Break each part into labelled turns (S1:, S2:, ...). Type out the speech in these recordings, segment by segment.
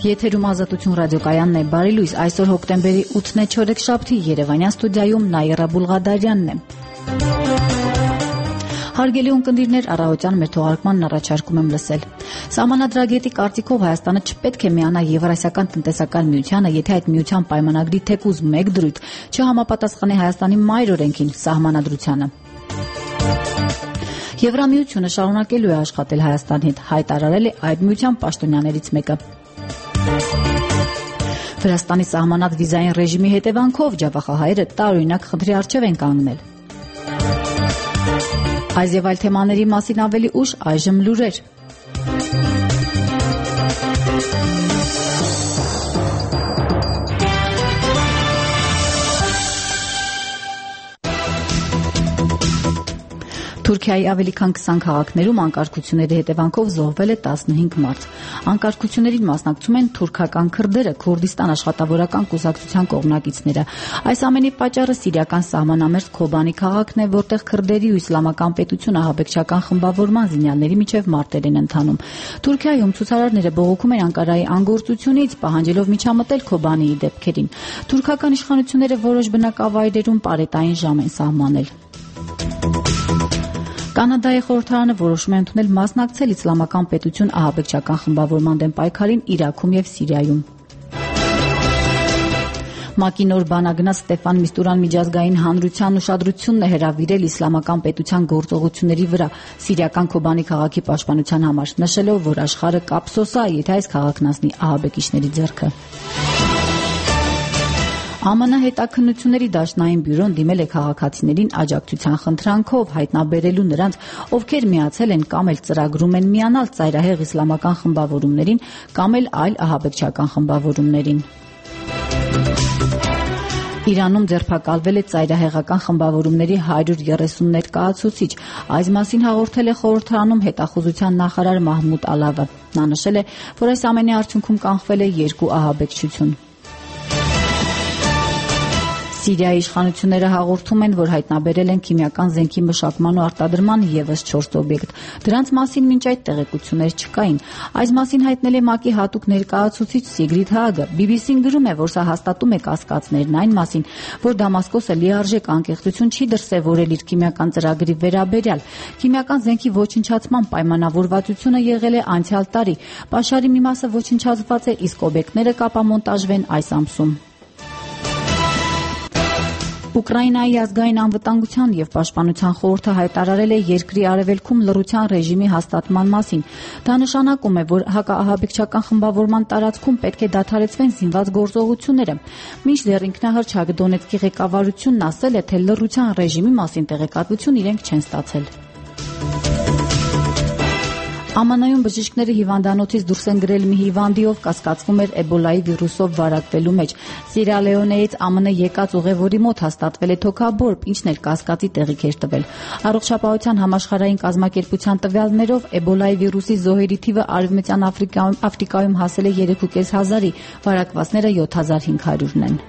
S1: Եթերում Ազատություն ռադիոկայանն է, բարի լույս, այսօր հոկտեմբերի 8-ն է, չորեքշաբթի, Երևանյան ստուդիայում Նաիրա Բուլղադարյանն է։ Հարգելի ունկնդիրներ, առավոտյան մեր թողարկմանն առաջարկում եմ լսել։ Սահմանադրագետի կարծիքով Հայաստանը չպետք է միանա Եվրասիական տնտեսական միությանը, եթե այդ միության պայմանագրի թեկուզ մեկ դրույթ չհամապատասխանի Հայաստանի մայր օրենքին, սահմանադրությանը։ Եվրամիությունը շարունակելու է աշխատել Հայաստանի հետ, հայտարարել է այդ միության պաշտոնյաներից մեկը։ Վրաստանի սահմանած վիզային ռեժիմի հետևանքով ջավախահայերը տարօրինակ խնդրի առջև են կանգնել։ Այս եւ այլ թեմաների մասին ավելի ուշ այժմ լուրեր։ Թուրքիայի ավելի քան 20 քաղաքներում անկարգությունների հետևանքով զոհվել է 15 մարդ։ Անկարգություններին մասնակցում են թուրքական քրդերը, Քուրդիստան աշխատավորական կուսակցության կողմնակիցները։ Այս ամենի պատճառը սիրիական սահմանամերձ Քոբանի քաղաքն է, որտեղ քրդերի ու իսլամական պետություն ահաբեկչական խմբավորման զինյալների միջև մարտեր են ընթանում։ Թուրքիայում ցուցարարները բողոքում են Անկարայի անգործությունից, պահանջելով միջամտել Քոբանիի դեպքերին։ Թուրքական իշխանությունները որոշ բնակավայրերում պարետային ժամ են սահմանել։ Կանադայի խորհրդարանը որոշում է ընդունել մասնակցել իսլամական պետություն ահաբեկչական խմբավորման դեմ պայքարին Իրաքում եւ Սիրիայում։ ՄԱԿ-ի նոր բանագնաց Ստեֆան Միստուրան միջազգային հանրության ուշադրությունն է հրավիրել իսլամական պետության գործողությունների վրա սիրիական Քոբանի քաղաքի պաշտպանության համար, նշելով, որ աշխարհը կափսոսա, եթե այս քաղաքն անցնի ահաբեկիչների ձեռքը։ ԱՄՆ հետաքննությունների դաշնային բյուրոն դիմել է քաղաքացիներին աջակցության խնդրանքով, հայտնաբերելու նրանց, ովքեր միացել են կամ էլ ծրագրում են միանալ ծայրահեղ իսլամական խմբավորումներին կամ էլ այլ ահաբեկչական խմբավորումներին։ Իրանում ձերբակալվել է ծայրահեղական խմբավորումների 130 ներկայացուցիչ։ Այս մասին հաղորդել է խորհրդարանում հետախուզության նախարար Մահմուդ Ալավը։ Նա նշել է, որ այս ամենի արդյունքում կանխվել է 2 ահաբեկչություն։ Սիրիայի իշխանությունները հաղորդում են, որ հայտնաբերել են քիմիական զենքի մշակման ու արտադրման ևս 4 օբյեկտ։ Դրանց մասին մինչ այդ տեղեկություններ չկային։ Այս մասին հայտնել է ՄԱԿ-ի հատուկ ներկայացուցիչ Սիգրիդ Հագը։ BBC-ն գրում է, որ սա հաստատում է կասկածներն այն մասին, որ Դամասկոսը լիարժեք անկեղծություն չի դրսևորել իր քիմիական ծրագրի վերաբերյալ։ Քիմիական զենքի ոչնչացման պայմանավորվածությունը եղել է անցյալ տարի։ Պաշարի մի մասը ոչնչացված է, իսկ օբյեկտները կապամոնտաժվեն այս ամսում։ Ուկրաինայի ազգային անվտանգության և պաշտպանության խորհուրդը հայտարարել է երկրի արևելքում լռության ռեժիմի հաստատման մասին։ Դա նշանակում է, որ հակաահաբեկչական խմբավորման տարածքում պետք է դադարեցվեն զինված գործողությունները։ Մինչդեռ ինքնահռչակ Դոնեցկի ղեկավարությունն ասել է, թե լռության ռեժիմի մասին տեղեկատվություն իրենք չեն ստացել։ ԱՄՆ-ում բժիշկները հիվանդանոցից դուրս են գրել մի հիվանդի, ով կասկածվում էր էբոլայի վիրուսով վարակվելու մեջ։ Սիերա Լեոնեից ԱՄՆ եկած ուղևորի մոտ հաստատվել է թոքաբորբ, ինչն էլ կասկածի տեղիք էր տվել։ Առողջապահության համաշխարհային կազմակերպության տվյալներով էբոլայի վիրուսի զոհերի թիվը Արևմտյան Աֆրիկայում հասել է 3500-ի, վարակվածները 7500-ն են։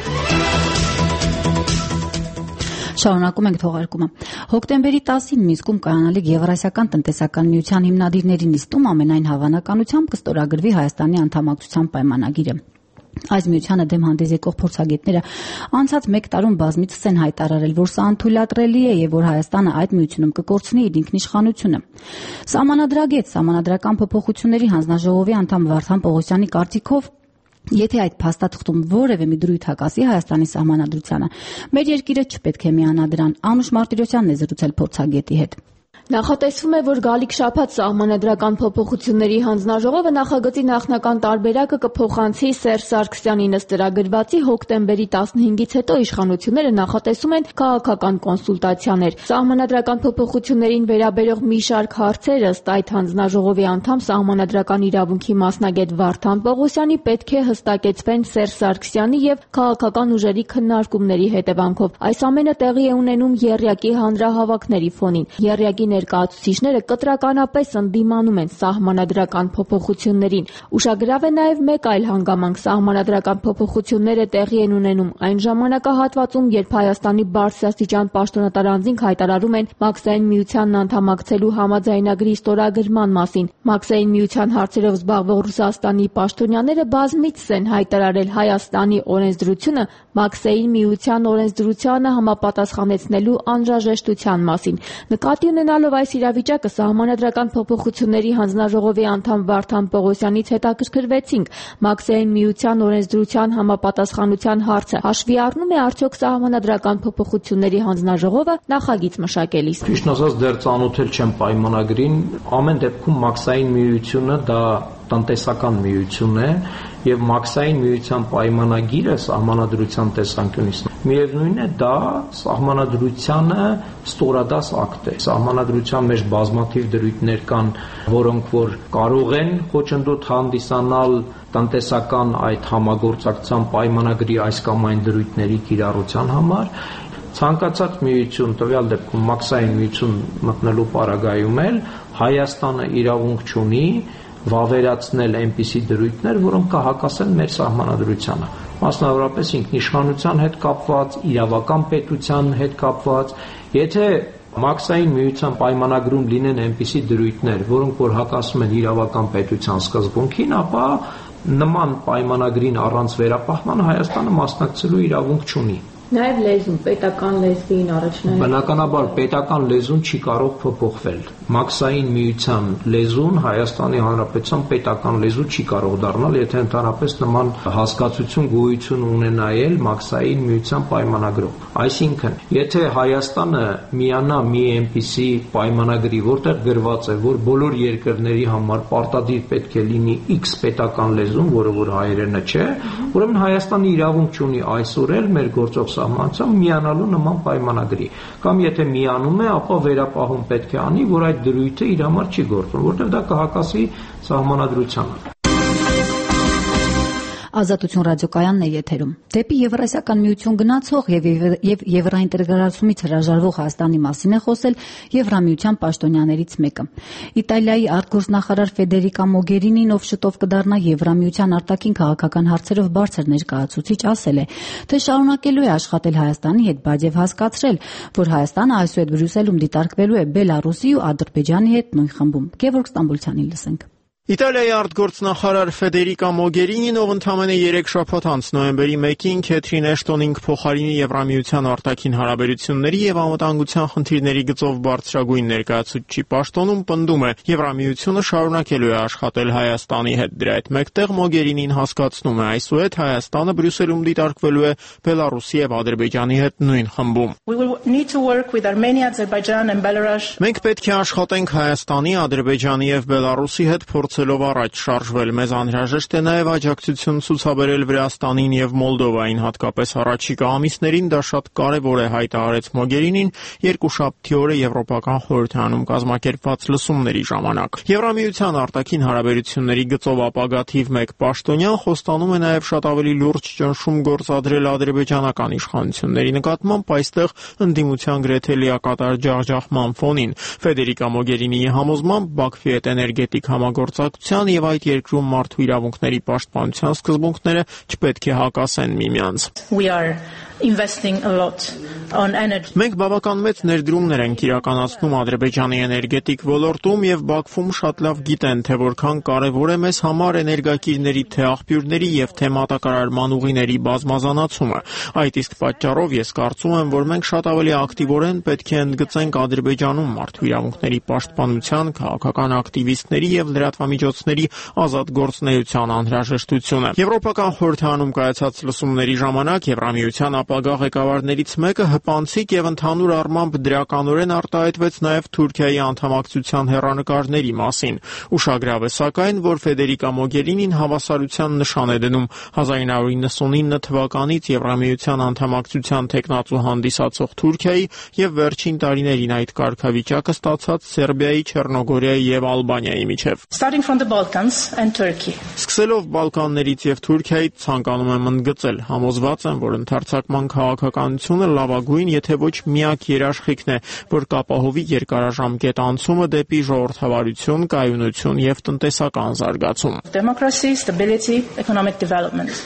S1: Շարունակում ենք թողարկումը։ Հոկտեմբերի 10-ին Մինսկում կայանալիք Եվրասիական տնտեսական միության հիմնադիրների նիստում ամենայն հավանականությամբ կստորագրվի Հայաստանի անդամակցության պայմանագիրը։ Այս միությանը դեմ հանդես եկող փորձագետները անցած 1 տարում բազմիցս են հայտարարել, որ սա անթույլատրելի է եւ որ Հայաստանը այդ միությունում կկորցնի իր ինքնիշխանությունը։ Սահմանադրական փոփոխությունների հանձնաժողովի անդամ Վարդան Պողոսյանի կարծիքով, եթե այդ փաստաթղթում որևէ մի դրույթ հակասի Հայաստանի սահմանադրությանը, մեր երկիրը չպետք է միանա դրան։ Անուշ Մարտիրոսյանն է զրուցել փորձագետի հետ։
S2: Նախատեսվում է, որ գալիք շաբաթ սահմանադրական փոփոխությունների հանձնաժողովը նախագծի նախնական տարբերակը կփոխանցի Սերժ Սարգսյանի նստարագրվածի հոկտեմբերի 15-ից հետո իշխանությունները նախատեսում են քաղաքական կոնսուլտացիաներ։ Սահմանադրական փոփոխություններին վերաբերող մի շարք հարցեր ըստ այդ հանձնաժողովի անդամ սահմանադրական իրավունքի մասնագետ Վարդան Պողոսյանի պետք է հստակեցվեն Սերժ Սարգսյանի եւ քաղաքական ուժերի քննարկումների հետևանքով։ Այս ամենը տեղի է ունենում եռյակի հանրահավաքների ֆոնին։ Եռյակի բանկի ներկայացուցիչները կտրականապես ընդդիմանում են սահմանադրական փոփոխություններին։ Ուշագրավ է նաև մեկ այլ հանգամանք՝ սահմանադրական փոփոխությունները տեղի են ունենում այն ժամանակահատվածում, երբ Հայաստանի բարձրաստիճան պաշտոնատար անձինք հայտարարում են Մաքսային միությանն անդամակցելու համաձայնագրի ստորագրման մասին։ Մաքսային միության հարցերով զբաղվող Ռուսաստանի պաշտոնյաները բազմիցս են հայտարարել Հայաստանի օրենսդրությունը Մաքսային միության օրենսդրությանը համապատասխանեցնելու անհրաժեշտության մասին։ Նկատի ունենալով այս իրավիճակը, սահմանադրական փոփոխությունների հանձնաժողովի անդամ Վարդան Պողոսյանից հետաքրքրվեցինք Մաքսային միության օրենսդրության համապատասխանության հարցը հաշվի առնում է արդյոք սահմանադրական փոփոխությունների հանձնաժողովը նախագիծ մշակելիս։
S3: Ճիշտ ասած, դեռ ծանոթել չեմ պայմանագրին, ամեն դեպքում Մաքսային միությունը դա տնտեսական միություն է եւ Մաքսային միության պայմանագիրը սահմանադրության տեսանկյունից միևնույն է, դա սահմանադրությանը ստորադաս ակտ է։ Սահմանադրության մեջ բազմաթիվ դրույթներ կան, որոնք որ կարող են խոչընդոտ հանդիսանալ տնտեսական այդ համագործակցության պայմանագրի այս կամ այն դրույթների կիրառության համար։ Ցանկացած միություն, տվյալ դեպքում Մաքսային միություն մտնելու պարագայում էլ Հայաստանը իրավունք չունի վավերացնել այնպիսի դրույթներ, որոնք կհակասեն մեր սահմանադրությանը, մասնավորապես ինքնիշխանության հետ կապված, իրավական պետության հետ կապված։ Եթե Մաքսային միության պայմանագրում լինեն այնպիսի դրույթներ, որոնք որ հակասում են իրավական պետության սկզբունքին, ապա նման պայմանագրին առանց վերապահման Հայաստանը մասնակցելու իրավունք չունի։
S2: Նաև լեզուն, պետական լեզվին առաջնային։
S3: Բնականաբար պետական լեզուն չի կարող փոփոխվել։ Մաքսային միության լեզուն Հայաստանի Հանրապետության պետական լեզու չի կարող դառնալ, եթե ընդհանրապես նման հասկացություն գոյություն ունենայել Մաքսային միության պայմանագրով։ Այսինքն, եթե Հայաստանը միանա մի այնպիսի պայմանագրի, որտեղ գրված է, որ բոլոր երկրների համար պարտադիր պետք է լինի X պետական լեզուն, որը որ հայերենը չէ, ուրեմն Հայաստանը իրավունք չունի այսօր էլ մեր գործող սահմանությամբ միանալու նման պայմանագրի, կամ եթե միանում է, ապա վերապահում պետք է անի, որ այդ դրույթը իր համար չի գործում, որտեղ դա կհակասի սահմանադրությանը։
S1: Ազատություն ռադիոկայանն է եթերում։ Դեպի Եվրասիական միություն գնացող եւ եվրաինտեգրացումից հրաժարվող Հայաստանի մասին է խոսել Եվրամիության պաշտոնյաներից մեկը։ Իտալիայի արտգործնախարար Ֆեդերիկա Մոգերինին, ով շուտով կդառնա Եվրամիության արտաքին քաղաքական հարցերով բարձր ներկայացուցիչ, ասել է, թե շարունակելու է աշխատել Հայաստանի հետ, բայց եւ հասկացրել, որ Հայաստանը այսուհետ Բրյուսելում դիտարկվելու է Բելարուսի ու Ադրբեջանի հետ նույն խմբում։ Գևորգ Ստամբուլցյանին լսենք։
S4: Իտալիայի արտգործնախարար Ֆեդերիկա Մոգերինին, ով ընդամենը 3 շաբաթ անց նոյեմբերի 1-ին Քեթրին Էշտոնին փոխարինի Եվրամիության արտաքին հարաբերությունների եւ անվտանգության խնդիրների գծով բարձրագույն ներկայացուցչի պաշտոնում, պնդում է, Եվրամիությունը շարունակելու է աշխատել Հայաստանի հետ։ Դրա հետ մեկտեղ Մոգերինին հասկացնում է, այսուհետ Հայաստանը Բրյուսելում դիտարկվելու է Բելարուսի եւ Ադրբեջանի հետ նույն խմբում։ Մենք պետք է աշխատենք Հայաստանի, Ադրբեջանի եւ Բելարուսի հետ փորձելով առաջ շարժվել։ Մեզ անհրաժեշտ է նաև աջակցություն ցուցաբերել Վրաստանին եւ Մոլդովային, հատկապես առաջիկա ամիսներին, դա շատ կարեւոր է, հայտարարեց Մոգերինին երկուշաբթի օրը Եվրոպական խորհրդարանում կազմակերպված լսումների ժամանակ։ Եվրամիության արտաքին հարաբերությունների գծով ապագա թիվ 1 պաշտոնյան խոստանում է նաև շատ ավելի լուրջ ճնշում գործադրել ադրբեջանական իշխանությունների նկատմամբ, այստեղ ընդդիմության գրեթե լիակատար ջախջախման ֆոնին։ Ֆեդերիկա Մոգերինիի համոզմամբ Բաքվի հետ էներգետիկ համագործակցության եւ այդ երկրում մարդու իրավունքների պաշտպանության սկզբունքները չպետք է հակասեն միմյանց։ Մենք բավական մեծ ներդրումներ ենք իրականացնում Ադրբեջանի էներգետիկ ոլորտում եւ Բաքվում շատ լավ գիտեն, թե որքան կարեւոր է մեզ համար էներգակիրների թե աղբյուրների եւ թե մատակարարման ուղիների բազմազանացումը։ Այդ իսկ պատճառով ես կարծում եմ, որ մենք շատ ավելի ակտիվորեն պետք է ընդգծենք Ադրբեջանում մարդու իրավունքների պաշտպանության, քաղաքական ակտիվիստների եւ լրատվամիջոցների ազատ գործունեության անհրաժեշտությունը։ Եվրոպական խորհրդարանում կայացած լսումների ժամանակ Եվրամիության ապագա ղեկավարներից մեկը հպանցիկ եւ ընդհանուր առմամբ դրականորեն արտահայտվեց նաեւ Թուրքիայի անդամակցության հեռանկարների մասին։ Ուշագրավ է սակայն, որ Ֆեդերիկա Մոգերինին հավասարության նշան է դնում 1999 թվականից Եվրամիության անդամակցության թեկնածու հանդիսացող Թուրքիայի եւ վերջին տարիներին այդ կարգավիճակը ստացած Սերբիայի, Չեռնոգորիայի եւ Ալբանիայի միջև։ Սկսելով Բալկաններից եւ Թուրքիայից ցանկանում եմ ընդգծել, համոզված եմ, որ ընդարձակ փոխհատուցման քաղաքականությունը լավագույն, եթե ոչ միակ երաշխիքն է, որ կապահովի երկարաժամկետ անցումը դեպի ժողովրդավարություն, կայունություն եւ տնտեսական զարգացում։
S5: Democracy, stability, economic development.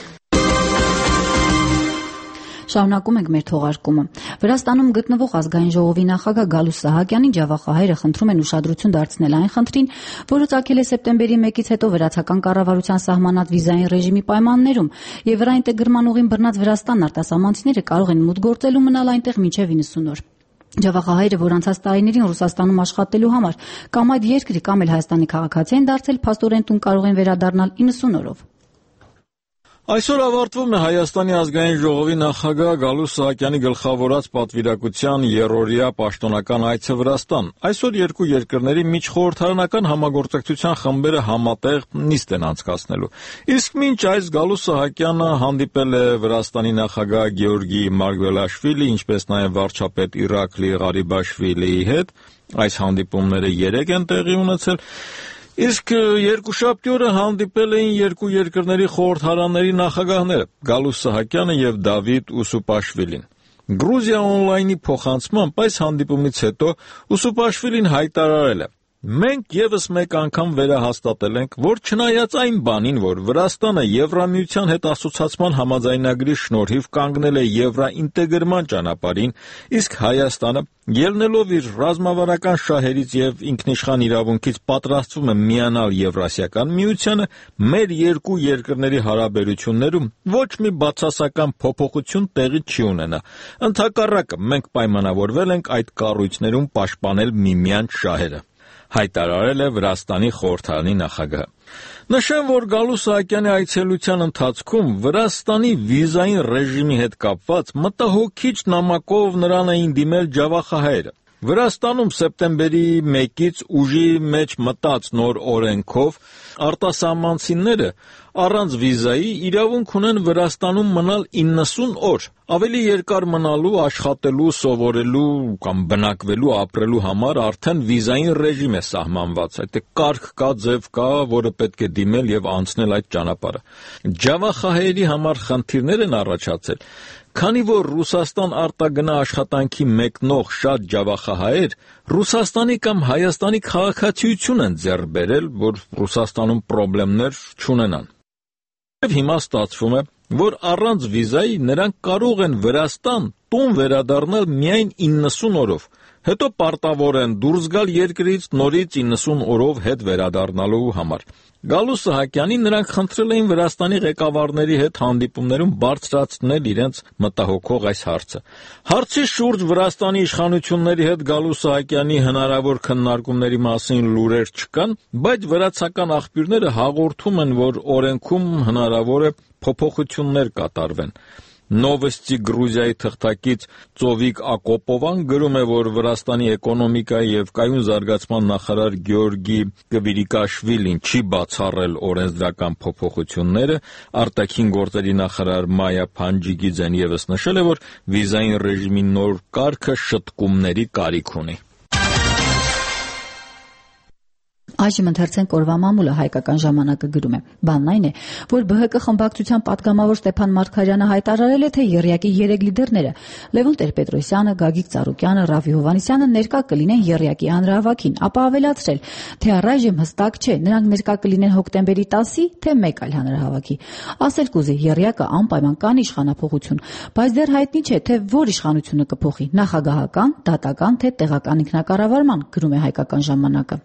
S1: Շարունակում ենք մեր թողարկումը։ Վրաստանում գտնվող ազգային ժողովի նախագահ Գալուս Սահակյանին ջավախահայերը խնդրում են ուշադրություն դարձնել այն խնդրին, որը ծագել է սեպտեմբերի 1-ից հետո վրացական կառավարության սահմանած վիզային ռեժիմի պայմաններում, եւ վրա ինտեգրման ուղին բռնած Վրաստանն արտասահմանցիները կարող են մուտք գործել ու մնալ այնտեղ մինչև 90 օր։ Ջավախահայերը, որ անցած տարիներին Ռուսաստանում աշխատելու համար կամ այդ երկրի կամ էլ Հայաստանի քաղաքացի են դարձել, փաստորեն տուն կարող են վերադառնալ 90 օրով։
S6: Այսօր ավարտվում է Հայաստանի ազգային ժողովի նախագահ Գալուս Սահակյանի գլխավորած պատվիրակության երրորդյա պաշտոնական այցը Վրաստան։ Այսօր երկու երկրների միջխորհրդարանական համագործակցության խմբերը համատեղ նիստ են անցկացնելու։ Իսկ մինչ այս Գալուս Սահակյանը հանդիպել է Վրաստանի նախագահ Գեորգի Մարգվելաշվիլի, ինչպես նաև վարչապետ Իրակլի Ղարիբաշվիլիի հետ։ Այս հանդիպումները 3 են տեղի ունեցել։ Իսկ երկուշաբթի օրը հանդիպել էին երկու երկրների խորհրդարանների նախագահները Գալուս Սահակյանը եւ Դավիթ Ուսուպաշվիլին։ Գրուզիա օնլայնի փոխանցմամբ այս հանդիպումից հետո Ուսուպաշվիլին հայտարարել է. Մենք եւս մեկ անգամ վերահաստատել ենք, որ չնայած այն բանին, որ Վրաստանը Եվրամիության հետ ասոցիացման համաձայնագրի շնորհիվ կանգնել է եվրաինտեգրման ճանապարհին, իսկ Հայաստանը ելնելով իր ռազմավարական շահերից եւ ինքնիշխան իրավունքից պատրաստվում է միանալ Եվրասիական միությանը, մեր երկու երկրների հարաբերություններում ոչ մի բացասական փոփոխություն տեղի չի ունենա։ Ընդհակառակը, մենք պայմանավորվել ենք այդ կառույցներում պաշտպանել միմյանց շահերը, հայտարարել է Վրաստանի խորհրդարանի նախագահը։ Նշեմ, որ Գալուս Սահակյանի այցելության ընթացքում Վրաստանի վիզային ռեժիմի հետ կապված մտահոգիչ նամակով նրան էին դիմել ջավախահայերը։ Վրաստանում սեպտեմբերի 1-ից ուժի մեջ մտած նոր օրենքով արտասահմանցիները առանց վիզայի իրավունք ունեն Վրաստանում մնալ 90 օր։ Ավելի երկար մնալու, աշխատելու, սովորելու կամ բնակվելու, ապրելու համար արդեն վիզային ռեժիմ է սահմանված։ Այդ կարգ կա, ձև կա, որը պետք է դիմել եւ անցնել այդ ճանապարհը։ Ջավախահայերի համար խնդիրներ են առաջացել, քանի որ Ռուսաստան արտագնա աշխատանքի մեկնող շատ ջավախահայեր Ռուսաստանի կամ Հայաստանի քաղաքացիություն են ձեռք բերել, որ Ռուսաստանում խնդիրներ չունենան։ Եվ հիմա ստացվում է, որ առանց վիզայի նրանք կարող են Վրաստան տուն վերադառնալ միայն 90 օրով, հետո պարտավոր են դուրս գալ երկրից նորից 90 օրով հետ վերադառնալու համար։ Գալուս Սահակյանին նրանք խնդրել էին Վրաստանի ղեկավարների հետ հանդիպումներում բարձրացնել իրենց մտահոգող այս հարցը։ Հարցի շուրջ Վրաստանի իշխանությունների հետ Գալուս Սահակյանի հնարավոր քննարկումների մասին լուրեր չկան, բայց վրացական աղբյուրները հաղորդում են, որ օրենքում հնարավոր է փոփոխություններ կատարվեն։ Նովոստի Գրուզիայի թղթակից Ծովիկ Ակոպովան գրում է, որ Վրաստանի էկոնոմիկայի եւ կայուն զարգացման նախարար Գեորգի Կվիրիկաշվիլին չի բացառել օրենսդրական փոփոխությունները, արտաքին գործերի նախարար Մայա Փանջիգիձեն եւս նշել է, որ վիզային ռեժիմի նոր կարգը շտկումների կարիք ունի։
S1: Այժմ ընթերցենք օրվա մամուլը հայկական ժամանակը գրում է. Բանն այն է, որ ԲՀԿ խմբակցության պատգամավոր Ստեփան Մարգարյանը հայտարարել է, թե ԵՌԵԱԿ-ի 3 լիդերները Լևոն Տեր-Պետրոսյանը, Գագիկ Ծառուկյանը, Ռավի Հովհաննիսյանը ներկա կլինեն ԵՌԵԱԿ-ի հանրահավաքին, ապա ավելացրել, թե առայժմ հստակ չէ, նրանք ներկա կլինեն հոկտեմբերի 10-ի, թե մեկ այլ հանրահավաքի։ Ասել կուզի ԵՌԵԱԿ-ը անպայման կանի իշխանափոխություն, բայց դեռ հայտնի չէ, թե որ իշխանությունը կփոխի՝ նախագահական, դատական, թե տեղական ինքնակառավարման, գրում է հայկական ժամանակը։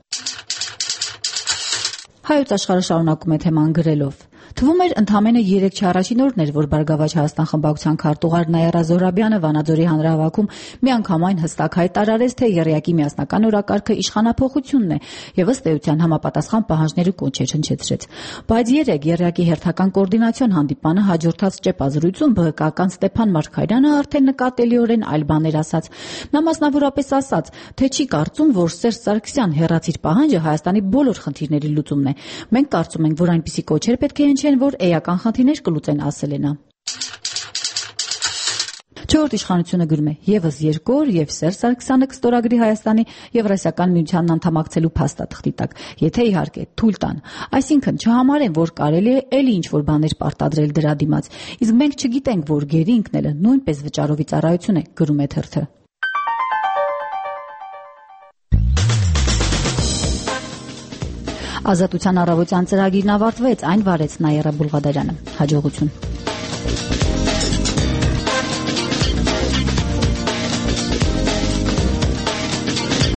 S1: Հայոց աշխարհը շարունակում է թեման գրելով. Թվում էր ընդամենը 3 չառաջին օրն էր, որ Բարգավաճ Հայաստան խմբակցության քարտուղար Նայարա Զոհրաբյանը Վանաձորի հանրահավաքում միանգամայն հստակ հայտարարեց, թե ԵՌԵԱԿ-ի միասնական օրակարգը իշխանափոխությունն է եւ ըստ էության համապատասխան պահանջներ ու կոչեր հնչեցրեց։ Բայց երեկ ԵՌԵԱԿ-ի հերթական կոորդինացիոն հանդիպանը հաջորդած ճեպազրույցում ԲՀԿ-ական Ստեփան Մարգարյանը արդեն նկատելիորեն այլ բաներ ասաց։ Նա մասնավորապես ասաց, թե չի կարծում, որ Սերժ Սարգսյան հեռացիր պահանջը Հայաստանի բոլոր խնդիրների լուծումն է։ Մենք կարծում ենք, որ այնպիսի կոչեր պետք է հնչեն, որ էական խնդիրներ կլուծեն, ասել է նա։ Չորրորդ իշխանությունը գրում է եւս 2 օր եւ Սերժ Սարգսյանը կստորագրի Հայաստանի Եվրասիական միությանն անդամակցելու փաստաթղթի տակ, եթե իհարկե թույլ տան։ Այսինքն չհամարեն, որ կարելի է էլի ինչ-որ բաներ պարտադրել դրա դիմաց։ Իսկ մենք չգիտենք, որ գերի ընկնելը նույնպես վճարովի ծառայություն է, գրում է թերթը։ Ազատության առավոտյան ծրագիրն ավարտվեց, այն վարեց Նաիրա Բուլղադարյանը։ Հաջողություն։